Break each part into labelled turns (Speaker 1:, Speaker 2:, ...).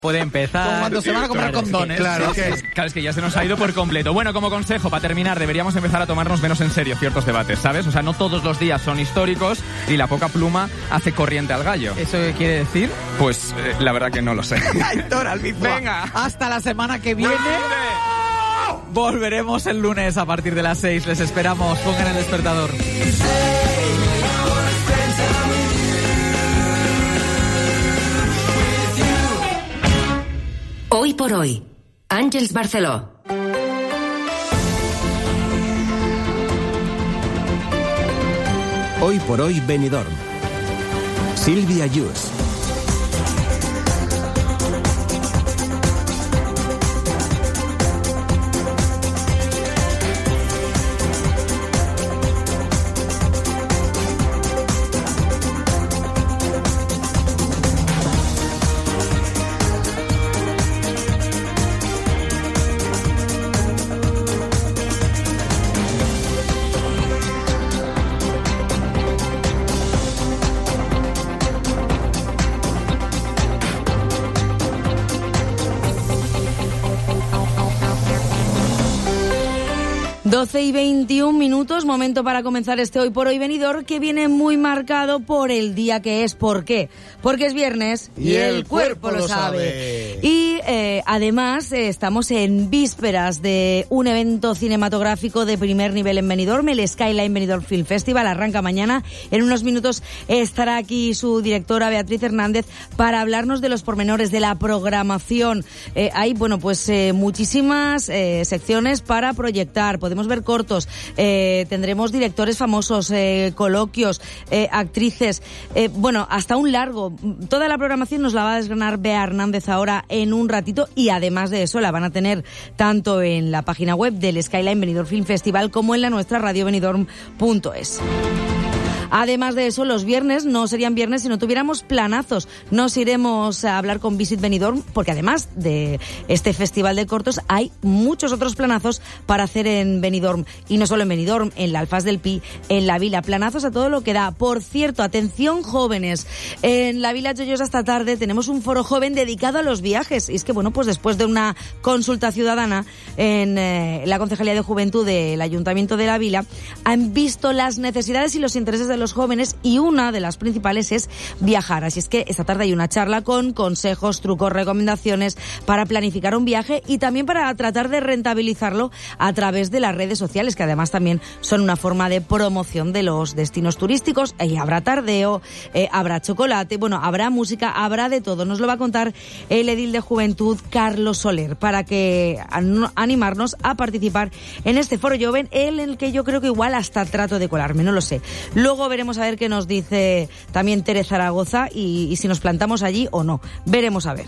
Speaker 1: Puede empezar.
Speaker 2: Como cuando se van a comprar condones.
Speaker 1: Claro, es que ya se nos ha ido por completo. Bueno, como consejo, para terminar, deberíamos empezar a tomarnos menos en serio ciertos debates, ¿sabes? O sea, no todos los días son históricos y la poca pluma hace corriente al gallo.
Speaker 2: ¿Eso qué quiere decir?
Speaker 1: Pues la verdad que no lo sé.
Speaker 2: Venga. Hasta la semana que viene. Volveremos el lunes a partir de las 6. Les esperamos. Pongan el despertador.
Speaker 3: Hoy por hoy, Àngels Barceló.
Speaker 4: Hoy por hoy, Benidorm. Sílvia Yus.
Speaker 5: Y 21 minutos, momento para comenzar este Hoy por Hoy Benidorm, que viene muy marcado por el día que es. ¿Por qué? Porque es viernes y el cuerpo lo sabe. Y además estamos en vísperas de un evento cinematográfico de primer nivel en Benidorm, el Skyline Benidorm Film Festival. Arranca mañana. En unos minutos estará aquí su directora Beatriz Hernández para hablarnos de los pormenores de la programación. Hay, muchísimas secciones para proyectar. Podemos ver cortos, tendremos directores famosos, coloquios, actrices, hasta un largo. Toda la programación nos la va a desgranar Bea Hernández ahora en un ratito, y además de eso la van a tener tanto en la página web del Skyline Benidorm Film Festival como en la nuestra radiobenidorm.es. Además de eso, los viernes no serían viernes si no tuviéramos planazos. Nos iremos a hablar con Visit Benidorm, porque además de este festival de cortos hay muchos otros planazos para hacer en Benidorm. Y no solo en Benidorm, en la Alfaz del Pi, en la Vila. Planazos a todo lo que da. Por cierto, atención jóvenes, en la Vila Joyosa esta tarde tenemos un foro joven dedicado a los viajes. Y es que, después de una consulta ciudadana en la Concejalía de Juventud del Ayuntamiento de la Vila, han visto las necesidades y los intereses de los jóvenes, y una de las principales es viajar. Así es que esta tarde hay una charla con consejos, trucos, recomendaciones para planificar un viaje y también para tratar de rentabilizarlo a través de las redes sociales, que además también son una forma de promoción de los destinos turísticos. Y habrá tardeo, habrá chocolate, habrá música, habrá de todo. Nos lo va a contar el edil de Juventud, Carlos Soler, para que animarnos a participar en este foro joven, en el que yo creo que igual hasta trato de colarme, no lo sé. Luego veremos a ver qué nos dice también Tere Zaragoza y si nos plantamos allí o no. Veremos a ver.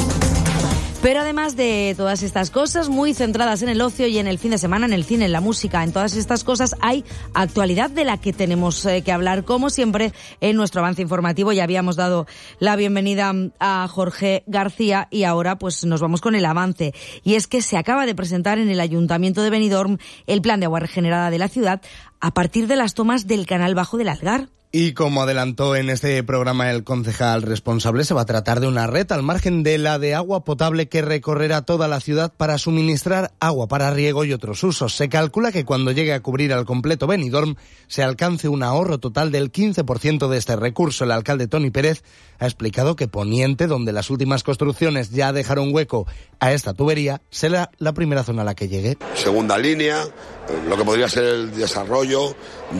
Speaker 5: Pero además de todas estas cosas muy centradas en el ocio y en el fin de semana, en el cine, en la música, en todas estas cosas, hay actualidad de la que tenemos que hablar, como siempre, en nuestro avance informativo. Ya habíamos dado la bienvenida a Jorge García y ahora pues nos vamos con el avance. Y es que se acaba de presentar en el Ayuntamiento de Benidorm el plan de agua regenerada de la ciudad a partir de las tomas del canal bajo del Algar.
Speaker 6: Y como adelantó en este programa el concejal responsable, se va a tratar de una red al margen de la de agua potable que recorrerá toda la ciudad para suministrar agua para riego y otros usos. Se calcula que cuando llegue a cubrir al completo Benidorm se alcance un ahorro total del 15% de este recurso. El alcalde Toni Pérez ha explicado que Poniente, donde las últimas construcciones ya dejaron hueco a esta tubería, será la primera zona a la que llegue.
Speaker 7: Segunda línea, lo que podría ser el desarrollo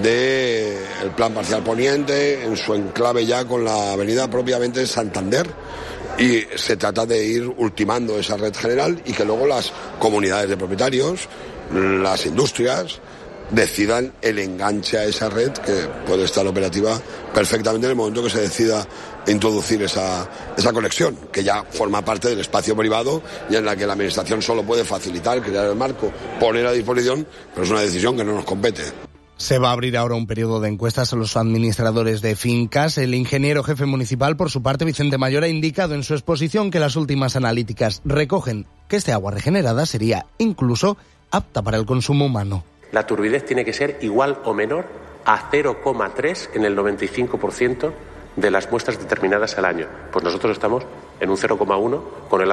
Speaker 7: del plan parcial Poniente en su enclave ya con la avenida propiamente Santander, y se trata de ir ultimando esa red general y que luego las comunidades de propietarios, las industrias, decidan el enganche a esa red, que puede estar operativa perfectamente en el momento que se decida introducir esa conexión, que ya forma parte del espacio privado y en la que la administración solo puede facilitar, crear el marco, poner a disposición, pero es una decisión que no nos compete.
Speaker 6: Se va a abrir ahora un periodo de encuestas a los administradores de fincas. El ingeniero jefe municipal, por su parte, Vicente Mayor, ha indicado en su exposición que las últimas analíticas recogen que este agua regenerada sería incluso apta para el consumo humano.
Speaker 8: La turbidez tiene que ser igual o menor a 0,3 en el 95% de las muestras determinadas al año. Pues nosotros estamos en un 0,1 con el